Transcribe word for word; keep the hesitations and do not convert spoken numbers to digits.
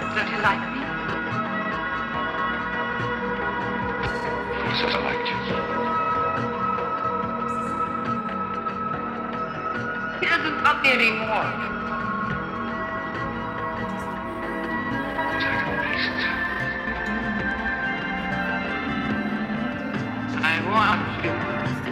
Don't you like me? Who says I liked you? He doesn't love me anymore. Attack the beast. I want you.